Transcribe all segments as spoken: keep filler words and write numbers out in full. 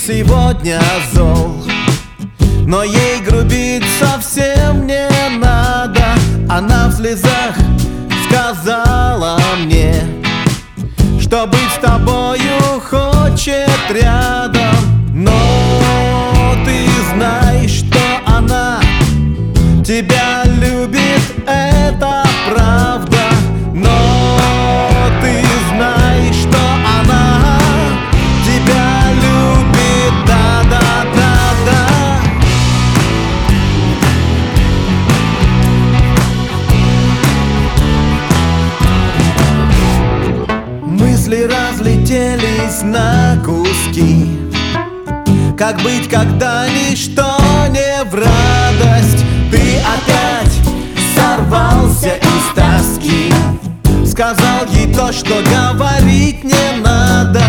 сегодня зол, но ей грубить совсем не надо. Она в слезах сказала мне, что быть с тобою хочет рядом. Но ты знаешь, что она тебя любит, это правда. Но ты знаешь, что она тебя любит, да-да-да-да. Мысли разлетелись на куски. Как быть, когда ничто не в радость? Ты опять сорвался из тоски, сказал ей то, что говорить не надо.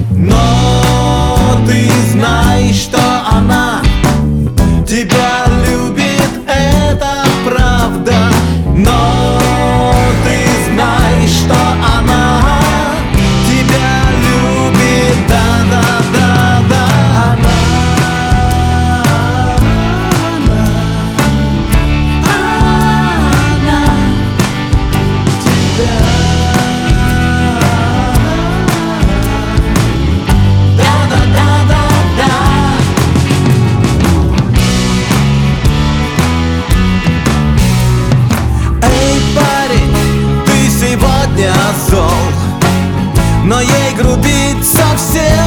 Но ты знаешь, что она тебя любит, это правда. Но ты знаешь, что она тебя любит, да-да-да-да. Зол, но ей грубить совсем